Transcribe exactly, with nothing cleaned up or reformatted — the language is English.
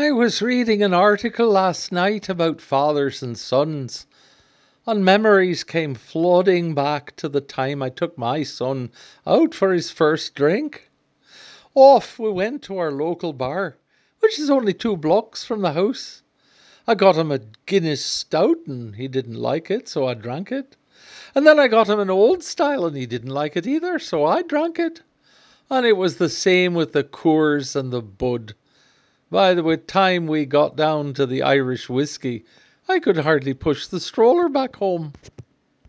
I was reading an article last night about fathers and sons, and memories came flooding back to the time I took my son out for his first drink. Off we went to our local bar, which is only two blocks from the house. I got him a Guinness stout and he didn't like it, so I drank it. And then I got him an old style and he didn't like it either, so I drank it. And it was the same with the Coors and the Bud. By the time we got down to the Irish whiskey, I could hardly push the stroller back home.